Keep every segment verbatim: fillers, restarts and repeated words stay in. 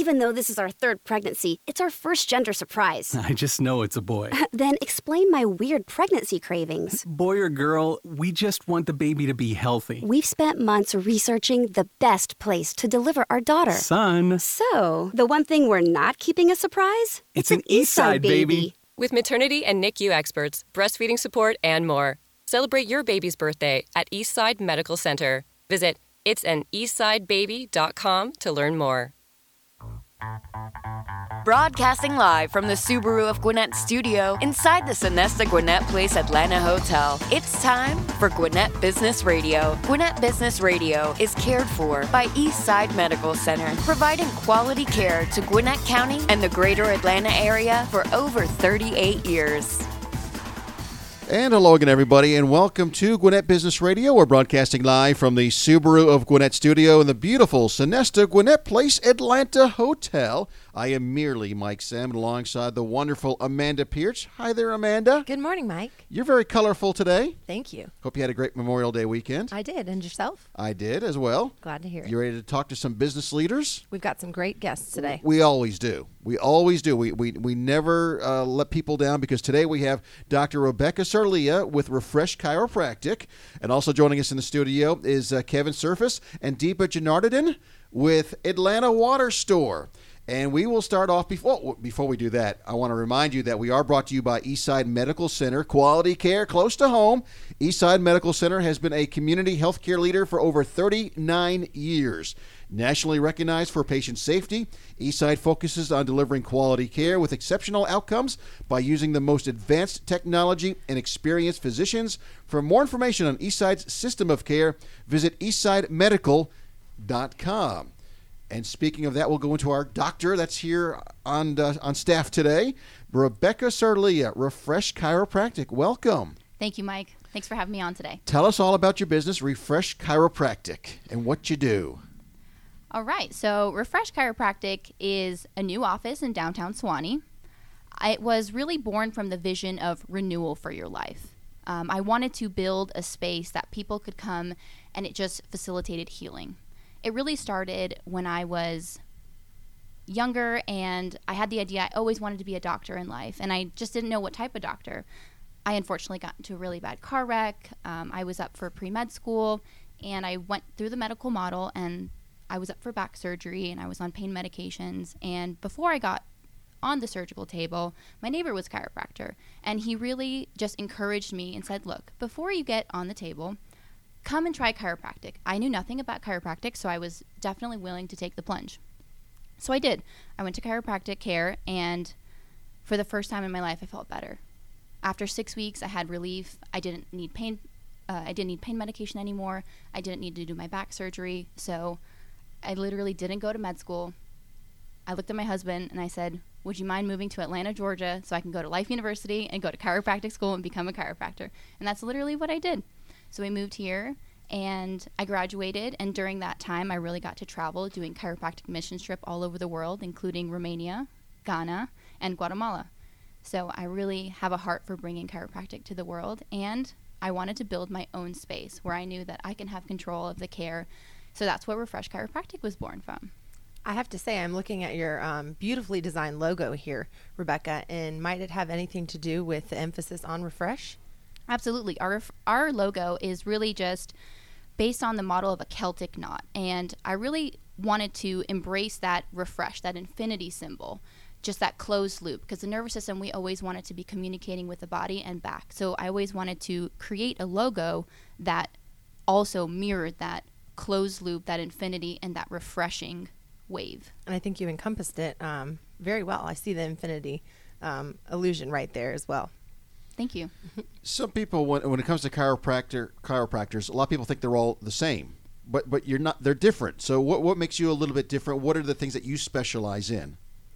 Even though this is our third pregnancy, it's our first gender surprise. I just know it's a boy. Then explain my weird pregnancy cravings. Boy or girl, we just want the baby to be healthy. We've spent months researching the best place to deliver our daughter. Son. So, the one thing we're not keeping a surprise? It's, it's an Eastside baby. baby. With maternity and N I C U experts, breastfeeding support, and more. Celebrate your baby's birthday at Eastside Medical Center. Visit its an eastside baby dot com to learn more. Broadcasting live from the Subaru of Gwinnett studio inside the Sonesta Gwinnett Place Atlanta Hotel. It's time for Gwinnett Business Radio. Gwinnett Business Radio is cared for by Eastside Medical Center, providing quality care to Gwinnett County and the greater Atlanta area for over thirty-eight years. And hello again, everybody, and welcome to Gwinnett Business Radio. We're broadcasting live from the Subaru of Gwinnett studio in the beautiful Sonesta Gwinnett Place Atlanta Hotel. I am merely Mike Salmon alongside the wonderful Amanda Pierce. Hi there, Amanda. Good morning, Mike. You're very colorful today. Thank you. Hope you had a great Memorial Day weekend. I did. And yourself? I did as well. Glad to hear it. You ready to talk to some business leaders? We've got some great guests today. We always do. We always do. We we, we never uh, let people down, because today we have Doctor Rebecca Sarlia with Refresh Chiropractic. And also joining us in the studio is uh, Kevin Surface and Deepa Janardhan with Atlanta Water Store. And we will start off, before before we do that, I want to remind you that we are brought to you by Eastside Medical Center. Quality care close to home. Eastside Medical Center has been a community healthcare leader for over thirty-nine years. Nationally recognized for patient safety, Eastside focuses on delivering quality care with exceptional outcomes by using the most advanced technology and experienced physicians. For more information on Eastside's system of care, visit eastside medical dot com. And speaking of that, we'll go into our doctor that's here on uh, on staff today, Rebecca Sarlia, Refresh Chiropractic. Welcome. Thank you, Mike. Thanks for having me on today. Tell us all about your business, Refresh Chiropractic, and what you do. All right. So Refresh Chiropractic is a new office in downtown Suwanee. It was really born from the vision of renewal for your life. Um, I wanted to build a space that people could come and it just facilitated healing. It really started when I was younger, and I had the idea I always wanted to be a doctor in life, and I just didn't know what type of doctor. I unfortunately got into a really bad car wreck. Um, I was up for pre-med school, and I went through the medical model, and I was up for back surgery, and I was on pain medications. And before I got on the surgical table, my neighbor was a chiropractor, and he really just encouraged me and said, look, before you get on the table, come and try chiropractic. I knew nothing about chiropractic, so I was definitely willing to take the plunge. So I did. I went to chiropractic care, and for the first time in my life, I felt better. After six weeks, I had relief. I didn't need pain. Uh, I didn't need pain medication anymore. I didn't need to do my back surgery. So I literally didn't go to med school. I looked at my husband, and I said, would you mind moving to Atlanta, Georgia, so I can go to Life University and go to chiropractic school and become a chiropractor? And that's literally what I did. So we moved here, and I graduated, and during that time, I really got to travel doing chiropractic mission trip all over the world, including Romania, Ghana, and Guatemala. So I really have a heart for bringing chiropractic to the world, and I wanted to build my own space where I knew that I can have control of the care. So that's where Refresh Chiropractic was born from. I have to say, I'm looking at your um, beautifully designed logo here, Rebecca, and might it have anything to do with the emphasis on refresh? Absolutely. Our our logo is really just based on the model of a Celtic knot. And I really wanted to embrace that refresh, that infinity symbol, just that closed loop. Because the nervous system, we always wanted to be communicating with the body and back. So I always wanted to create a logo that also mirrored that closed loop, that infinity, and that refreshing wave. And I think you encompassed it um, very well. I see the infinity um, illusion right there as well. Thank you. Some people, when, when it comes to chiropractor chiropractors, a lot of people think they're all the same, but but you're not. They're different. So what what makes you a little bit different? What are the things that you specialize in?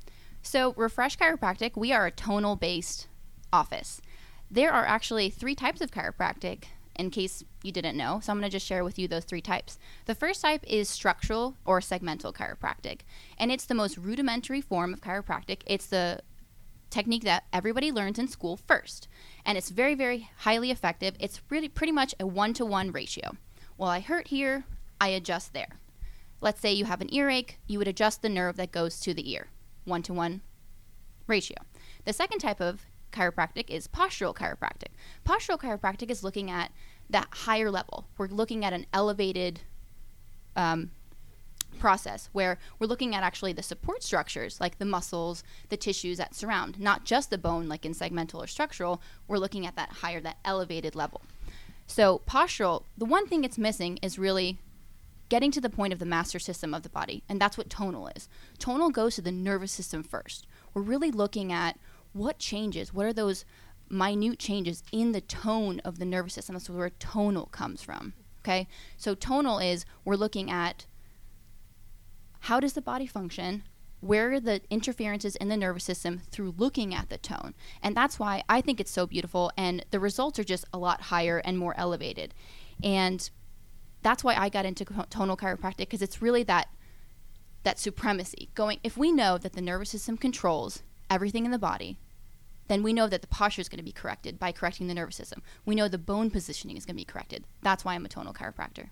So Refresh Chiropractic, we are a tonal-based office. There are actually three types of chiropractic, in case you didn't know. So I'm going to just share with you those three types. The first type is structural or segmental chiropractic, and it's the most rudimentary form of chiropractic. It's the technique that everybody learns in school first, and it's very, very highly effective. It's really pretty much a one-to-one ratio. Well, I hurt here, I adjust there. let's say you have an earache, you would adjust the nerve that goes to the ear, one-to-one ratio. The second type of chiropractic is postural chiropractic. Postural chiropractic is looking at that higher level. We're looking at an elevated um, process where we're looking at actually the support structures, like the muscles, the tissues that surround, not just the bone like in segmental or structural. We're looking at that higher, that elevated level. So postural, the one thing it's missing is really getting to the point of the master system of the body, and that's what tonal is. Tonal goes to the nervous system first. We're really looking at what changes, what are those minute changes in the tone of the nervous system. That's where tonal comes from, okay? So tonal is we're looking at how does the body function, where are the interferences in the nervous system through looking at the tone. And that's why I think it's so beautiful, and the results are just a lot higher and more elevated. And that's why I got into tonal chiropractic, because it's really that that supremacy. Going, if we know that the nervous system controls everything in the body, then we know that the posture is going to be corrected by correcting the nervous system. We know the bone positioning is going to be corrected. That's why I'm a tonal chiropractor.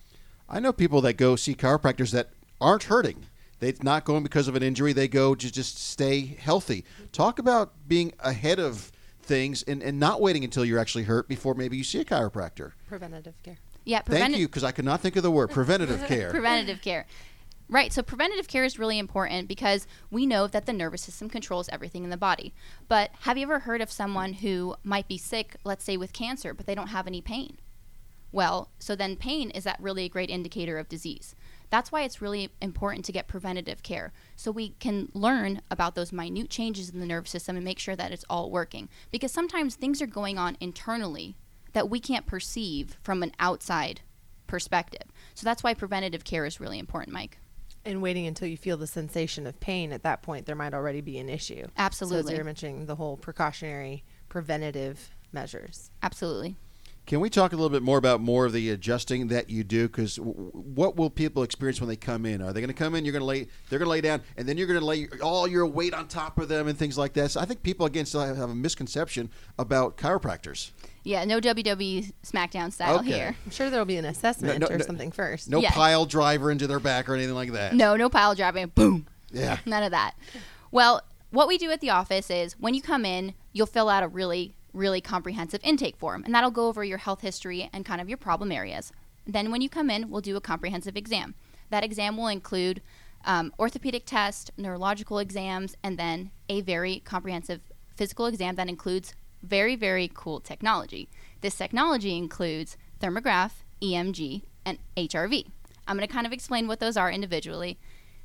I know people that go see chiropractors that aren't hurting. They're not going because of an injury. They go to just stay healthy. Talk about being ahead of things and, and not waiting until you're actually hurt before maybe you see a chiropractor. Preventative care. Yeah, Thank you, because I could not think of the word preventative care. Preventative care. Right, so preventative care is really important because we know that the nervous system controls everything in the body. But have you ever heard of someone who might be sick, let's say with cancer, but they don't have any pain? Well, so then pain is that really a great indicator of disease. That's why it's really important to get preventative care, so we can learn about those minute changes in the nervous system and make sure that it's all working. Because sometimes things are going on internally that we can't perceive from an outside perspective. So that's why preventative care is really important, Mike. And waiting until you feel the sensation of pain, at that point, there might already be an issue. Absolutely. So as you're mentioning, the whole precautionary preventative measures. Absolutely. Can we talk a little bit more about more of the adjusting that you do? Because w- what will people experience when they come in? Are they going to come in? You're going to lay. They're going to lay down, and then you're going to lay all your weight on top of them and things like that. So I think people again still have, have a misconception about chiropractors. Yeah, no W W E SmackDown style Okay. here. I'm sure there'll be an assessment No, no, or no. something first. No Yeah. pile driver into their back or anything like that. No, no pile driving. Boom. Yeah. None of that. Well, what we do at the office is when you come in, you'll fill out a really, really comprehensive intake form, and that'll go over your health history and kind of your problem areas. Then when you come in, we'll do a comprehensive exam. That exam will include um, orthopedic tests, neurological exams, and then a very comprehensive physical exam that includes very, very cool technology. This technology includes thermograph, E M G, and H R V. I'm going to kind of explain what those are individually.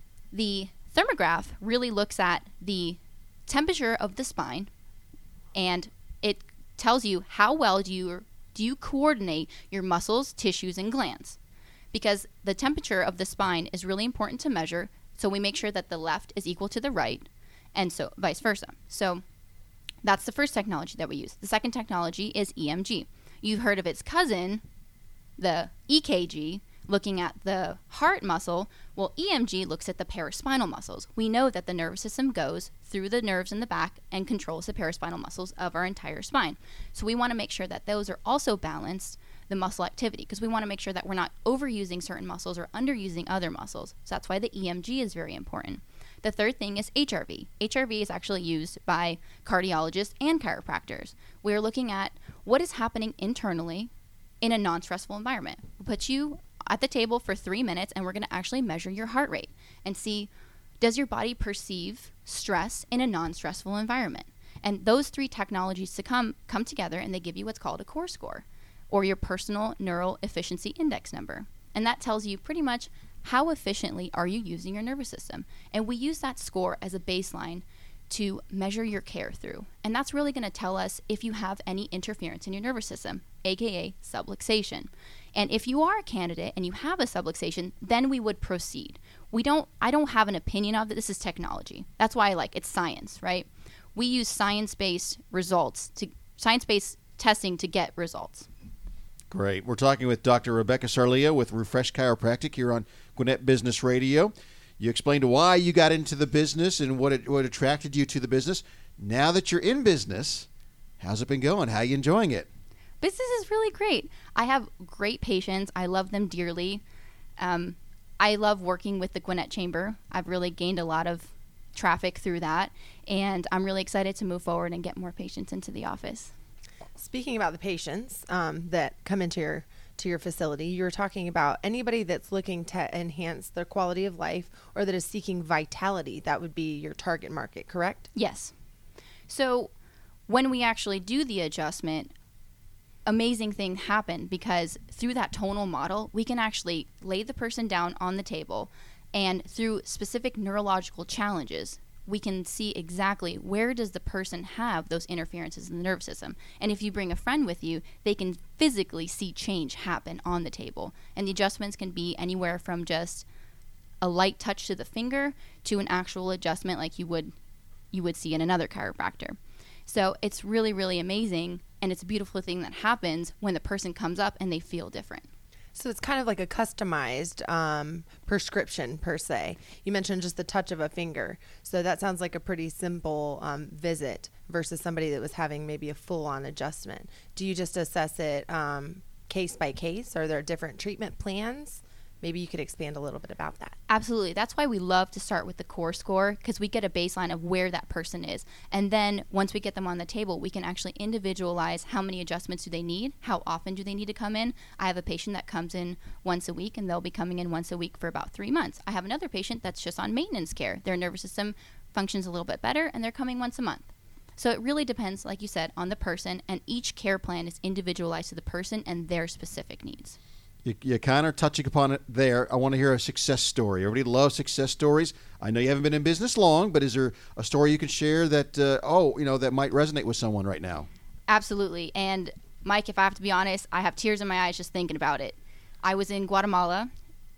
The thermograph really looks at the temperature of the spine, and it tells you how well do you do you coordinate your muscles, tissues, and glands. Because the temperature of the spine is really important to measure, so we make sure that the left is equal to the right, and so vice versa. So that's the first technology that we use. The second technology is E M G. You've heard of its cousin, the E K G, looking at the heart muscle. Well, E M G looks at the paraspinal muscles. We know that the nervous system goes through the nerves in the back and controls the paraspinal muscles of our entire spine. So we want to make sure that those are also balanced, the muscle activity, because we want to make sure that we're not overusing certain muscles or underusing other muscles. So that's why the E M G is very important. The third thing is H R V. H R V is actually used by cardiologists and chiropractors. We're looking at what is happening internally in a non-stressful environment. We'll put you at the table for three minutes and we're going to actually measure your heart rate and see, does your body perceive stress in a non-stressful environment? And those three technologies to come come together, and they give you what's called a core score, or your personal neural efficiency index number. And that tells you pretty much how efficiently are you using your nervous system. And we use that score as a baseline to measure your care through. And that's really going to tell us if you have any interference in your nervous system, aka subluxation. And if you are a candidate and you have a subluxation, then we would proceed. We don't I don't have an opinion of it. This is technology. That's why I like it's science, right? We use science-based results to science-based testing to get results. Great. We're talking with Doctor Rebecca Sarlia with Refresh Chiropractic here on Gwinnett Business Radio. You explained why you got into the business and what it, what attracted you to the business. Now that you're in business, how's it been going? How are you enjoying it? Business is really great. I have great patients. I love them dearly. Um, I love working with the Gwinnett Chamber. I've really gained a lot of traffic through that, and I'm really excited to move forward and get more patients into the office. Speaking about the patients um, that come into your to your facility, you were talking about anybody that's looking to enhance their quality of life or that is seeking vitality. That would be your target market, correct? Yes. So when we actually do the adjustment, amazing things happen because through that tonal model, we can actually lay the person down on the table, and through specific neurological challenges, we can see exactly where does the person have those interferences in the nervous system. And if you bring a friend with you, they can physically see change happen on the table. And the adjustments can be anywhere from just a light touch to the finger to an actual adjustment like you would you would see in another chiropractor. So it's really, really amazing, and it's a beautiful thing that happens when the person comes up and they feel different. So it's kind of like a customized um, prescription per se. You mentioned just the touch of a finger. So that sounds like a pretty simple um, visit versus somebody that was having maybe a full-on adjustment. Do you just assess it um, case by case? Are there different treatment plans? Maybe you could expand a little bit about that. Absolutely. That's why we love to start with the core score, because we get a baseline of where that person is. And then once we get them on the table, we can actually individualize how many adjustments do they need, how often do they need to come in. I have a patient that comes in once a week, and they'll be coming in once a week for about three months. I have another patient that's just on maintenance care. Their nervous system functions a little bit better, and they're coming once a month. So it really depends, like you said, on the person, and each care plan is individualized to the person and their specific needs. You, you kind of touching upon it there. I want to hear a success story. Everybody loves success stories. I know you haven't been in business long, but is there a story you can share that, uh, oh, you know, that might resonate with someone right now? Absolutely. And Mike, if I have to be honest, I have tears in my eyes just thinking about it. I was in Guatemala,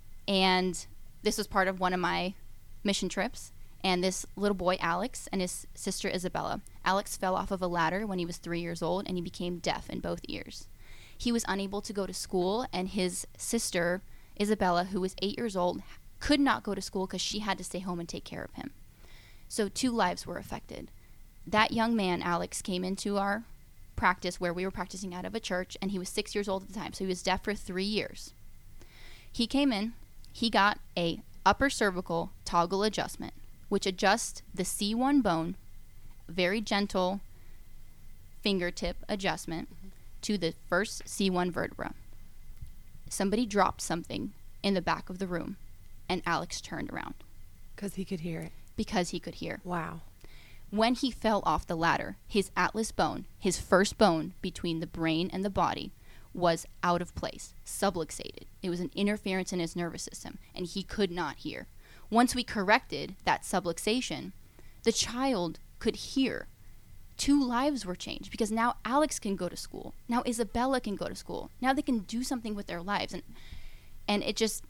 and this was part of one of my mission trips. And this little boy, Alex, and his sister, Isabella. Alex fell off of a ladder when he was three years old, and he became deaf in both ears. He was unable to go to school, and his sister, Isabella, who was eight years old, could not go to school because she had to stay home and take care of him. So two lives were affected. That young man, Alex, came into our practice where we were practicing out of a church, and he was six years old at the time, so he was deaf for three years. He came in, he got a upper cervical toggle adjustment, which adjusts the C one bone, very gentle fingertip adjustment, to the first C one vertebra. Somebody dropped something in the back of the room, and Alex turned around. Because he could hear it. Because he could hear. Wow. When he fell off the ladder, his atlas bone, his first bone between the brain and the body, was out of place, subluxated. It was an interference in his nervous system, and he could not hear. Once we corrected that subluxation, the child could hear. Two lives were changed because now Alex can go to school. Now Isabella can go to school. Now they can do something with their lives. And and it just,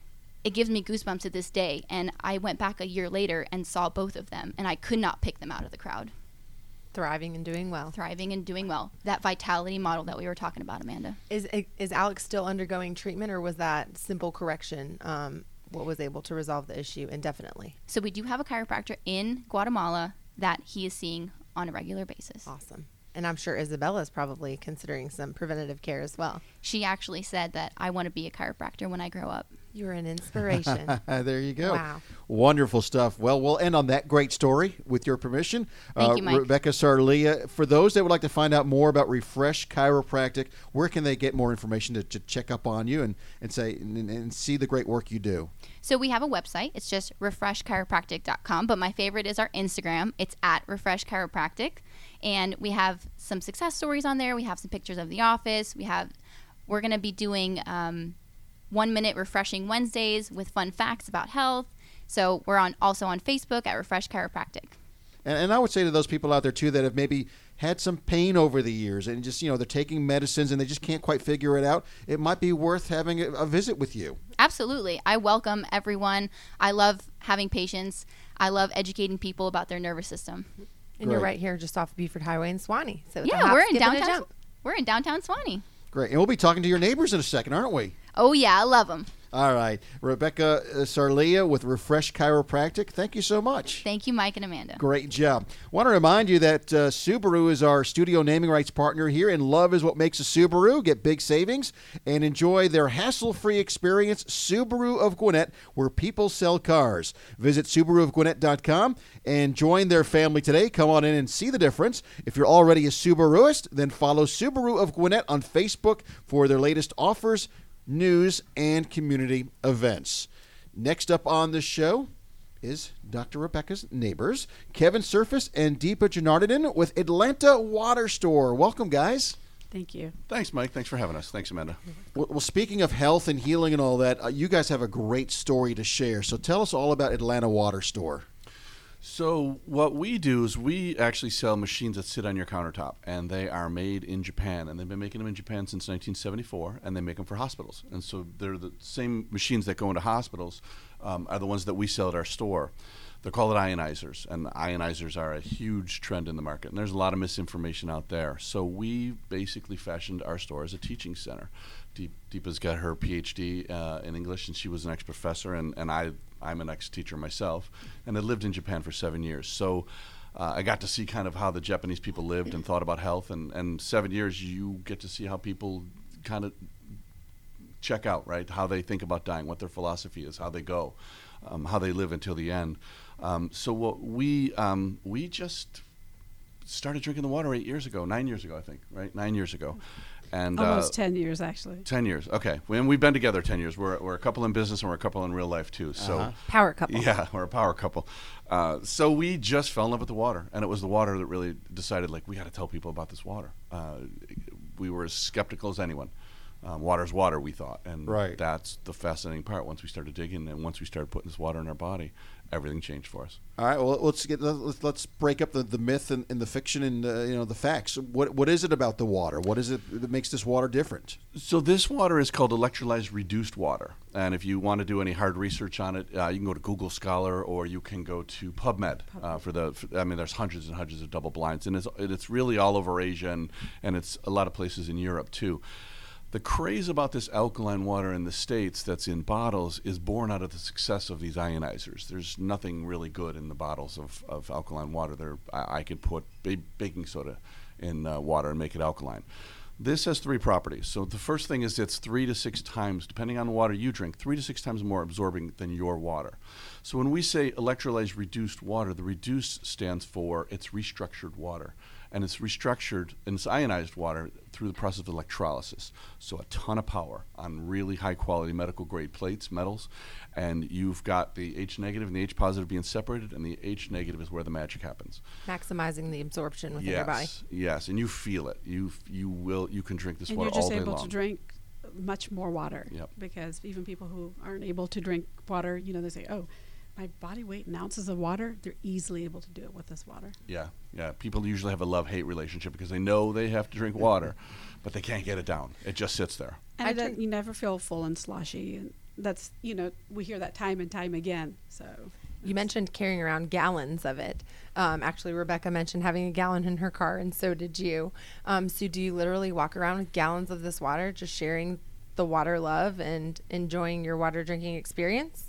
it gives me goosebumps to this day. And I went back a year later and saw both of them, and I could not pick them out of the crowd. Thriving and doing well. Thriving and doing well. That vitality model that we were talking about, Amanda. Is is Alex still undergoing treatment, or was that simple correction um, what was able to resolve the issue indefinitely? So we do have a chiropractor in Guatemala that he is seeing on a regular basis. Awesome. And I'm sure Isabella is probably considering some preventative care as well. She actually said that I want to be a chiropractor when I grow up. You're an inspiration. There you go. Wow. Wonderful stuff. Well, we'll end on that great story with your permission. Thank uh, you, Mike. Rebecca Sarlia, for those that would like to find out more about Refresh Chiropractic, where can they get more information to, to check up on you and, and say and, and see the great work you do? So we have a website. It's just refresh chiropractic dot com, but my favorite is our Instagram. It's at Refresh Chiropractic, and we have some success stories on there. We have some pictures of the office. We have, we're going to be doing um, one minute refreshing Wednesdays with fun facts about health. So we're on also on Facebook at Refresh Chiropractic. And, and I would say to those people out there too that have maybe had some pain over the years and just, you know, they're taking medicines and they just can't quite figure it out, it might be worth having a, a visit with you. Absolutely. I welcome everyone. I love having patients. I love educating people about their nervous system. And Great. you're right here just off of Beaufort Highway in Swanee. So it's a Yeah, hop, we're in skip, and a downtown. jump. We're in downtown Swanee. Great. And we'll be talking to your neighbors in a second, aren't we? Oh yeah, I love them. All right. Rebecca Sarlia with Refresh Chiropractic. Thank you so much. Thank you, Mike and Amanda. Great job. Want to remind you that uh, Subaru is our studio naming rights partner here, and love is what makes a Subaru. Get big savings and enjoy their hassle-free experience, Subaru of Gwinnett, where people sell cars. Visit Subaru of Gwinnett dot com and join their family today. Come on in and see the difference. If you're already a Subaruist, then follow Subaru of Gwinnett on Facebook for their latest offers, news, and community events. Next up on the show is Doctor Rebecca's neighbors, Kevin Surface and Deepa Janardhan with Atlanta Water Store. Welcome, guys. Thank you. Thanks, Mike. Thanks for having us. Thanks, Amanda. Well, well speaking of health and healing and all that, uh, you guys have a great story to share. So tell us all about Atlanta Water Store. So what we do is we actually sell machines that sit on your countertop, and they are made in Japan, and they've been making them in Japan since nineteen seventy-four, and they make them for hospitals. And so they're the same machines that go into hospitals um, are the ones that we sell at our store. They're called ionizers, and ionizers are a huge trend in the market, and there's a lot of misinformation out there. So we basically fashioned our store as a teaching center. Deep, Deepa's got her P H D uh, in English, and she was an ex-professor, and, and I, I'm an ex-teacher myself, and I lived in Japan for seven years. So uh, I got to see kind of how the Japanese people lived and thought about health, and, and seven years you get to see how people kind of check out, right, how they think about dying, what their philosophy is, how they go, um, how they live until the end. Um, so what we um, we just started drinking the water eight years ago, nine years ago, I think, right? Nine years ago. And Almost uh, ten years, actually. ten years, okay. And we've been together ten years. We're, we're a couple in business and we're a couple in real life, too. So uh-huh. Power couple. Yeah, we're a power couple. Uh, so we just fell in love with the water. And it was the water that really decided, like, we got to tell people about this water. Uh, we were as skeptical as anyone. Um, water's water, we thought. And right. That's the fascinating part. Once we started digging and once we started putting this water in our body, everything changed for us. All right, well, let's get let's, let's break up the, the myth and, and the fiction and uh, you know the facts. What what is it about the water? What is it that makes this water different? So this water is called electrolyzed reduced water, and if you want to do any hard research on it, uh, you can go to Google Scholar or you can go to PubMed uh, for the. For, I mean, there's hundreds and hundreds of double blinds, and it's it's really all over Asia and and it's a lot of places in Europe too. The craze about this alkaline water in the States that's in bottles is born out of the success of these ionizers. There's nothing really good in the bottles of, of alkaline water. There, I, I could put ba- baking soda in uh, water and make it alkaline. This has three properties. So the first thing is it's three to six times, depending on the water you drink, three to six times more absorbing than your water. So when we say electrolyzed reduced water, the reduced stands for it's restructured water. And it's restructured and it's ionized water through the process of electrolysis. So a ton of power on really high quality medical grade plates, metals, and you've got the H negative and the H positive being separated, and the H negative is where the magic happens. Maximizing the absorption within yes, your body. Yes, and you feel it. You you will you can drink this and water you're just all day able long. to drink much more water. Yep. Because even people who aren't able to drink water, you know, they say, oh, my body weight in ounces of water, they're easily able to do it with this water. Yeah, yeah. People usually have a love-hate relationship because they know they have to drink water, but they can't get it down. It just sits there. And I it does- drink- you never feel full and sloshy. And that's, you know, we hear that time and time again. So You mentioned carrying around gallons of it. Um, actually, Rebecca mentioned having a gallon in her car, and so did you. Um, so do you literally walk around with gallons of this water, just sharing the water love and enjoying your water drinking experience?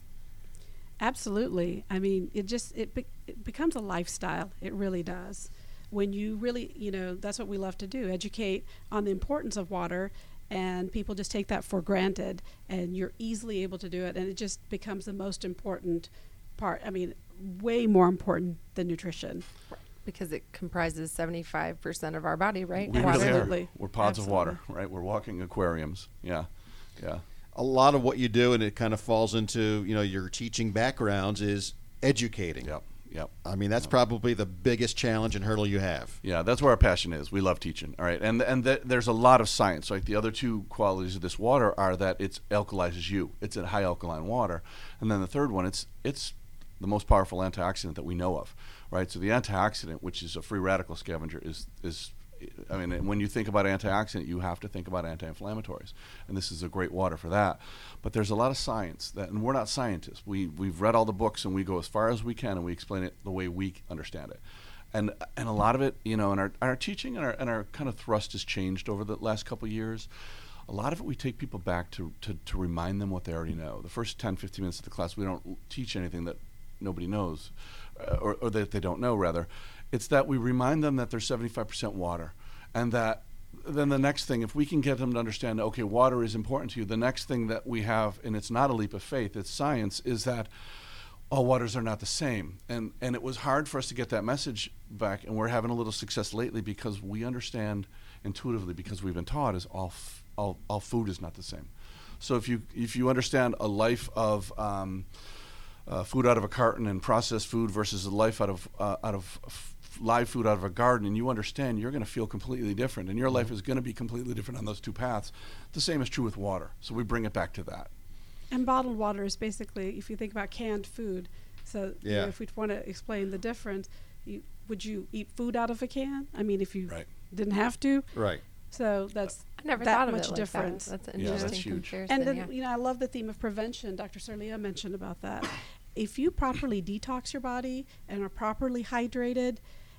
absolutely. I mean, it just it, be, it becomes a lifestyle. It really does. When you really, you know, that's what we love to do, educate on the importance of water, and people just take that for granted, and you're easily able to do it, and it just becomes the most important part. I mean, way more important than nutrition. Because it comprises seventy-five percent of our body, right? We Water. really are. Absolutely. We're pods Absolutely. of water, right? We're walking aquariums. Yeah, yeah. A lot of what you do, and it kind of falls into, you know, your teaching backgrounds, is educating. Yep, yep. I mean, that's probably the biggest challenge and hurdle you have. Yeah, that's where our passion is. We love teaching. All right, and and th- there's a lot of science. Like the other two qualities of this water are that it alkalizes you. It's a high alkaline water, and then the third one, it's it's the most powerful antioxidant that we know of. Right. So the antioxidant, which is a free radical scavenger, is is. I mean, when you think about antioxidant, you have to think about anti-inflammatories, and this is a great water for that. But there's a lot of science that, and we're not scientists. We we've read all the books, and we go as far as we can, and we explain it the way we understand it. And and a lot of it, you know, and our our teaching and our and our kind of thrust has changed over the last couple of years. a lot of it we take people back to, to, to remind them what they already know. The first ten, fifteen minutes of the class, we don't teach anything that nobody knows, uh, or, or that they don't know, rather. It's that we remind them that they're seventy-five percent water, and that then the next thing, if we can get them to understand, okay, water is important to you, the next thing that we have, and it's not a leap of faith, it's science, is that all waters are not the same. And and it was hard for us to get that message back, and we're having a little success lately because we understand intuitively, because we've been taught, is all f- all, all food is not the same. So if you if you understand a life of um, uh, food out of a carton and processed food versus a life out of uh, out of f- live food out of a garden, and you understand, you're going to feel completely different, and your life is going to be completely different on those two paths. The same is true with water. So we bring it back to that. And bottled water is basically, if you think about canned food, so you Yeah. know, if we want to explain the difference, you, would you eat food out of a can? I mean, if you Right. didn't have to. Right. So that's I never that thought of much it like difference. that. That's an Yeah, that's interesting huge. comparison. And then, yeah. you know, I love the theme of prevention. Doctor Serlia mentioned about that. If you properly detox your body and are properly hydrated,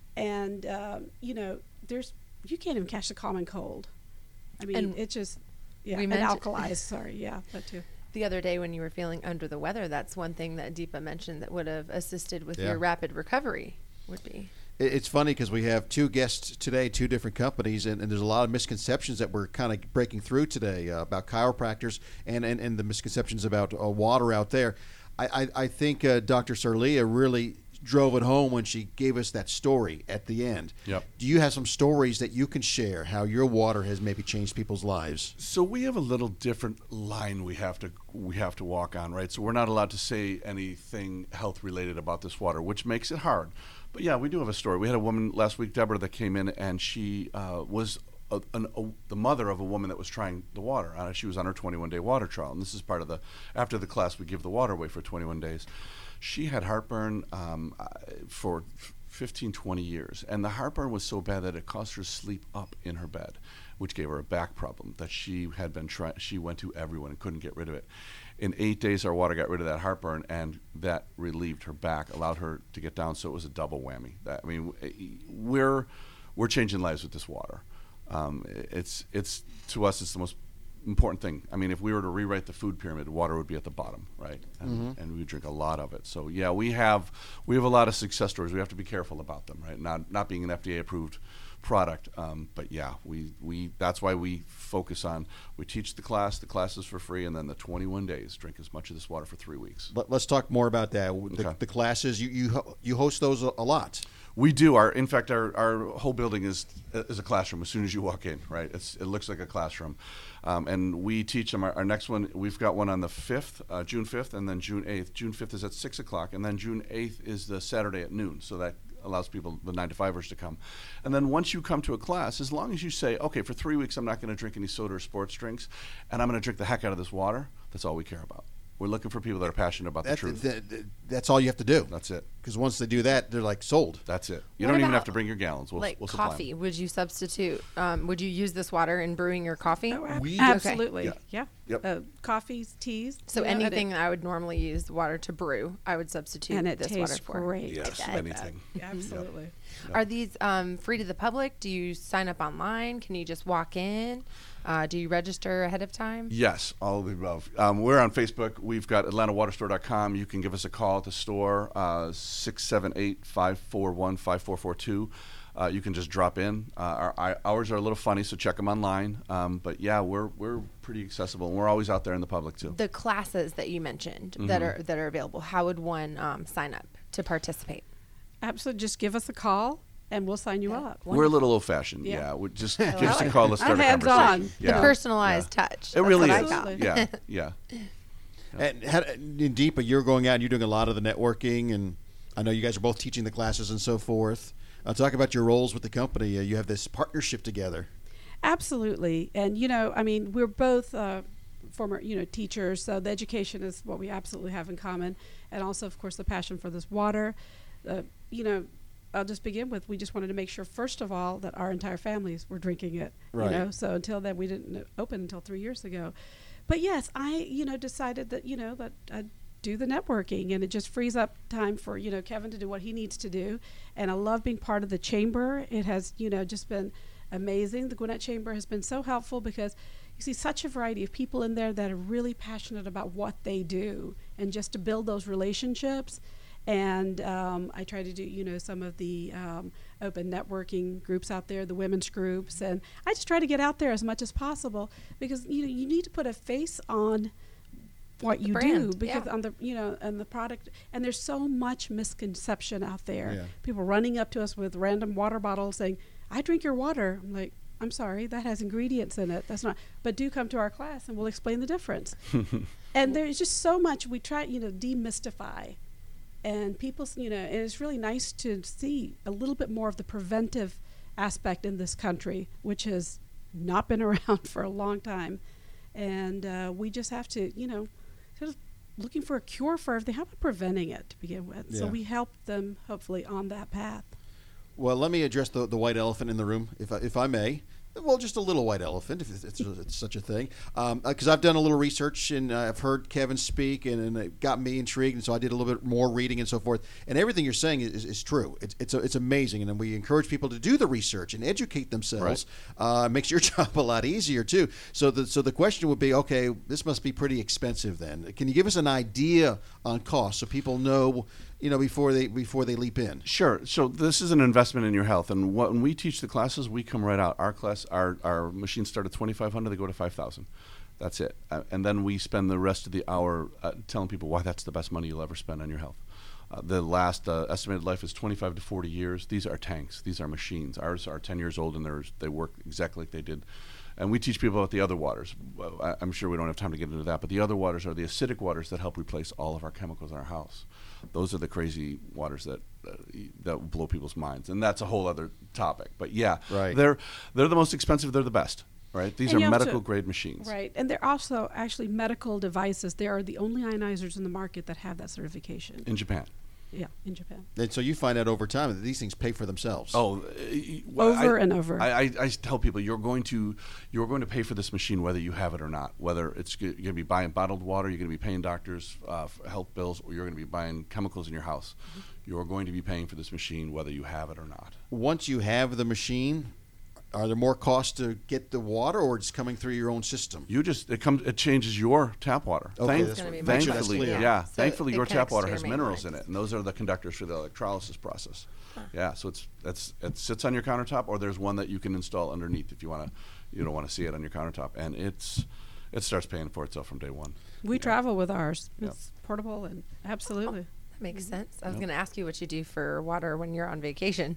and um, you know, there's you can't even catch the common cold. I mean, And it just yeah, we and mentioned- alkalized. Sorry, yeah, that too. The other day when you were feeling under the weather, that's one thing that Deepa mentioned that would have assisted with Yeah. your rapid recovery would be. It- It's funny because we have two guests today, two different companies, and, and there's a lot of misconceptions that we're kind of breaking through today uh, about chiropractors and, and, and the misconceptions about uh, water out there. I, I, I think uh, Doctor Serlia really drove it home when she gave us that story at the end. Yep. Do you have some stories that you can share how your water has maybe changed people's lives? So we have a little different line we have to we have to walk on, right? So we're not allowed to say anything health related about this water, which makes it hard. But yeah, we do have a story. We had a woman last week, Deborah, that came in, and she uh, was a, an, a, the mother of a woman that was trying the water. Uh, she was on her twenty-one day water trial, and this is part of the after the class we give the water away for twenty-one days. She had heartburn um, uh, for fifteen, twenty years, and the heartburn was so bad that it caused her to sleep up in her bed, which gave her a back problem that she had been trying. She went to everyone and couldn't get rid of it. In eight days, our water got rid of that heartburn, and that relieved her back, allowed her to get down. So it was a double whammy. That I mean, we're we're changing lives with this water. Um, it's it's to us, it's the most important thing. I mean, if we were to rewrite the food pyramid, water would be at the bottom, right? And, Mhm. and we drink a lot of it. So yeah, we have we have a lot of success stories. We have to be careful about them, right? Not not being an F D A approved product, um, but yeah, we we that's why we focus on we teach the class. The class is for free, and then the twenty-one days, drink as much of this water for three weeks. Let, let's talk more about that. The, Okay. the classes, you, you ho- you host those a, a lot. We do. Our in fact, our, our whole building is is a classroom. As soon as you walk in, right? It's it looks like a classroom, um, and we teach them. Our, our next one, we've got one on the fifth, uh, June fifth, and then June eighth. June fifth is at six o'clock, and then June eighth is the Saturday at noon. So that allows people, the nine to fivers, to come. And then once you come to a class, as long as you say, okay, for three weeks I'm not going to drink any soda or sports drinks, and I'm going to drink the heck out of this water. That's all we care about. We're looking for people that are passionate about the That, truth. that- that- that's all you have to do. That's it. Because once they do that, they're like sold. That's it. You What don't even about, have to bring your gallons. We'll, like we'll supply 'em. coffee, would you substitute? Um, would you use this water in brewing your coffee? Oh, ab- We- absolutely, Yeah. yeah. Yep. Uh, coffees, teas. So you know, and it- anything I would normally use water to brew, I would substitute and it this tastes water for. great. Yes, Like anything. that. Absolutely. Are these um, free to the public? Do you sign up online? Can you just walk in? Uh, do you register ahead of time? Yes, all of the above. Um, we're on Facebook. We've got atlanta water store dot com. You can give us a call at the store, uh, six seven eight, five four one, five four four two. Uh, you can just drop in. Uh, our, our hours are a little funny, so check them online. Um, but yeah, we're we're pretty accessible, and we're always out there in the public too. The classes that you mentioned that Mhm. are that are available. How would one um, sign up to participate? Absolutely. Just give us a call and we'll sign you up. We're a little old-fashioned. Yeah. Yeah, we just I give us a like call. it. Let's start I'm a hands-on. conversation. The Yeah. personalized Yeah. touch. It That's really what is. I got. Absolutely. Yeah, yeah. And had, in Deepa, you're going out and you're doing a lot of the networking, and I know you guys are both teaching the classes and so forth. Uh, talk about your roles with the company. Uh, you have this partnership together. Absolutely. And, you know, I mean, we're both uh, former, you know, teachers, so the education is what we absolutely have in common. And also, of course, the passion for this water. Uh, you know, I'll just begin with, we just wanted to make sure, first of all, that our entire families were drinking it. Right. You know, so until then, we didn't open until three years ago. But yes, I, you know, decided that, you know, that I'd do the networking, and it just frees up time for, you know, Kevin to do what he needs to do. And I love being part of the chamber. It has, you know, just been amazing. The Gwinnett Chamber has been so helpful because, you see such a variety of people in there that are really passionate about what they do, and just to build those relationships. And um, I try to do, you know, some of the um, open networking groups out there, the women's groups, and I just try to get out there as much as possible, because you know you need to put a face on what The you brand, do, because yeah. on the you know and the product, and there's so much misconception out there. Yeah. People running up to us with random water bottles saying, "I drink your water." I'm like, "I'm sorry, that has ingredients in it. That's not." But do come to our class, and we'll explain the difference. And there's just so much we try, you know, demystify. And people, you know, and it's really nice to see a little bit more of the preventive aspect in this country, which has not been around for a long time. And uh, we just have to, you know, sort of looking for a cure for everything. How about preventing it to begin with? So Yeah. we help them, hopefully, on that path. Well, let me address the, the white elephant in the room, if I, if I may. Well, just a little white elephant, if it's, it's, it's such a thing. Because um, I've done a little research, and uh, I've heard Kevin speak, and, and it got me intrigued, and so I did a little bit more reading and so forth. And everything you're saying is, is, is true. It's it's, a, it's amazing, and then we encourage people to do the research and educate themselves. Right. Uh, makes your job a lot easier, too. So the, so the question would be, okay, this must be pretty expensive then. Can you give us an idea on cost so people know, you know, before they before they leap in? Sure. So this is an investment in your health, and what, when we teach the classes, we come right out. Our class, our our machines start at twenty-five hundred. They go to five thousand. That's it. Uh, and then we spend the rest of the hour uh, telling people why that's the best money you'll ever spend on your health. Uh, the last uh, estimated life is twenty-five to forty years. These are tanks. These are machines. Ours are ten years old, and they're, they work exactly like they did. And we teach people about the other waters. Well, I, I'm sure we don't have time to get into that, but the other waters are the acidic waters that help replace all of our chemicals in our house. Those are the crazy waters that uh, that blow people's minds, and that's a whole other topic. But yeah, Right. they're they're the most expensive. They're the best, right? These And you are also- medical grade machines. Right. And they're also actually medical devices. They are the only ionizers in the market that have that certification. In Japan. Yeah, in Japan. And so you find out over time that these things pay for themselves. Oh, uh, y- well, Over I- and over. I, I, I tell people you're going to you're going to pay for this machine whether you have it or not. Whether it's g- you're going to be buying bottled water, you're going to be paying doctors uh, for health bills, or you're going to be buying chemicals in your house. Mm-hmm. You're going to be paying for this machine whether you have it or not. Once you have the machine, are there more costs to get the water, or it's coming through your own system? You just it comes it changes your tap water. Okay, Thank- that's gonna be what- much make sure that's thankfully, clear. yeah. So thankfully, it your tap connects water to has your main minerals in lines. it, and those are the conductors for the electrolysis process. Yeah, so it's it's it sits on your countertop, or there's one that you can install underneath if you want to. You don't want to see it on your countertop, and it's it starts paying for itself from day one. We Yeah. travel with ours. Yep. It's portable, and absolutely. That makes sense. I was Yep. going to ask you what you do for water when you're on vacation.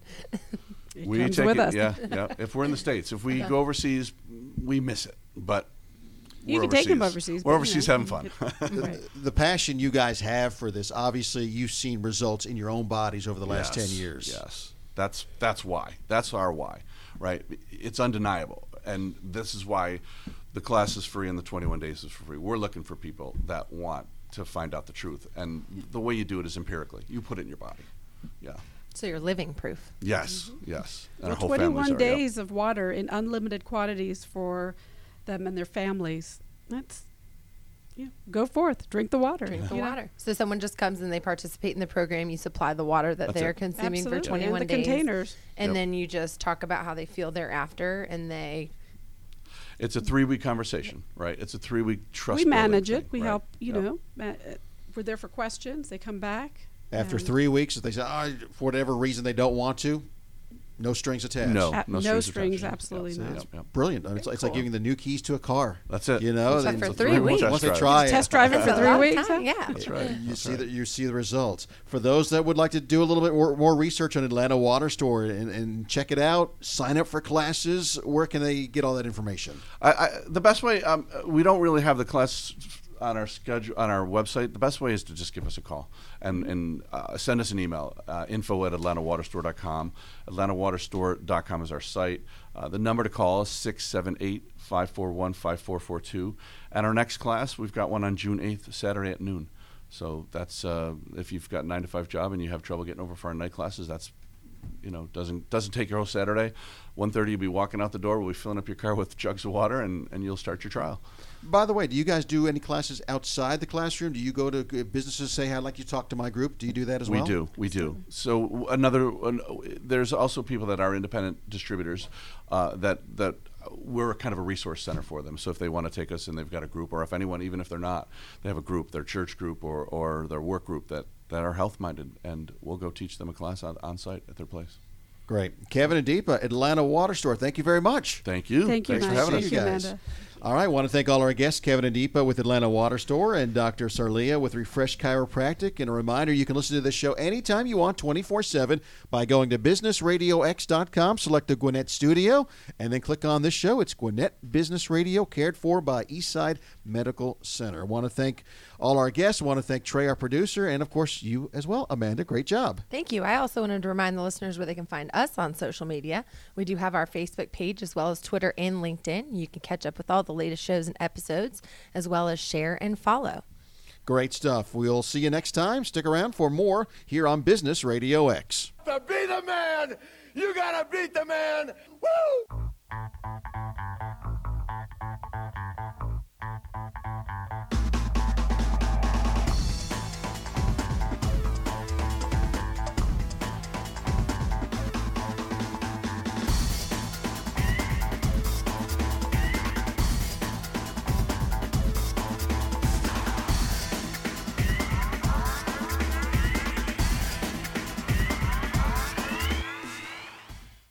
It we comes take with it, us. yeah, yeah. If we're in the States, if we Okay. go overseas, we miss it. But You we're can take 'em overseas. overseas, We're but, you overseas know, having you fun. could- Right. The passion you guys have for this, obviously you've seen results in your own bodies over the last Yes, ten years. Yes, that's that's why. That's our why, right? It's undeniable, and this is why the class is free and the twenty-one days is for free. We're looking for people that want to find out the truth, and the way you do it is empirically. You put it in your body. Yeah. So you're living proof. Yes. Yes. And Well, our whole families twenty-one are, yeah. days of water in unlimited quantities for them and their families. That's, yeah, go forth, drink the water. Drink the you know? water. So someone just comes and they participate in the program. You supply the water that That's they're it. consuming Absolutely. for twenty-one and the days. containers. And Yep. then you just talk about how they feel thereafter, and they It's a three-week conversation, right? It's a three-week trust. We manage building it. thing, We right? help, you Yep. know. ma- uh, We're there for questions. They come back. After and- three weeks, if they say, oh, for whatever reason they don't want to, no strings attached. No, Uh, no, no strings, strings, attached. absolutely Yep, not. yep, yep. Brilliant. I mean, It's, it's like Cool. giving the new keys to a car. That's it. You know, But they- for It's a three three-week weeks. test once they drive. try it, Test drive it for That's a three long weeks. time, huh? Yeah. That's right. You That's see right. that you see the results. For those that would like to do a little bit more, more research on Atlanta Water Store and, and check it out, sign up for classes. Where can they get all that information? I, I, the best way, um, we don't really have the class on our schedule on our website. The best way is to just give us a call and and uh, send us an email. Uh, info at atlanta water store dot com. atlanta water store dot com is our site. Uh, the number to call is six seven eight, five four one, five four four two. And our next class, we've got one on June eighth, Saturday at noon. So that's uh, if you've got a nine to five job and you have trouble getting over for our night classes, that's you know doesn't doesn't take your whole Saturday. one thirty you'll be walking out the door. We'll be filling up your car with jugs of water, and, and you'll start your trial. By the way, do you guys do any classes outside the classroom? Do you go to uh, businesses, say, I'd like you to talk to my group? Do you do that as We well? do, we do. So w- another, an- there's also people that are independent distributors uh, that that we're kind of a resource center for them. So if they want to take us and they've got a group, or if anyone, even if they're not, they have a group, their church group or, or their work group that, that are health-minded, and we'll go teach them a class on, on site at their place. Great. Kevin and Deepa, Atlanta Water Store, thank you very much. Thank you. Thank you, Thanks Mike. for having Thank us. you, guys. Amanda. All right, I want to thank all our guests, Kevin and Deepa with Atlanta Water Store and Doctor Sarlia with Refresh Chiropractic. And a reminder, you can listen to this show anytime you want, twenty-four seven, by going to business radio x dot com, select the Gwinnett Studio, and then click on this show. It's Gwinnett Business Radio, cared for by Eastside Medical Center. I want to thank all our guests. I want to thank Trey, our producer, and, of course, you as well, Amanda. Great job. Thank you. I also wanted to remind the listeners where they can find us on social media. We do have our Facebook page as well as Twitter and LinkedIn. You can catch up with all the latest shows and episodes, as well as share and follow. Great stuff. We'll see you next time. Stick around for more here on Business Radio X. To be the man, you gotta beat the man. Woo!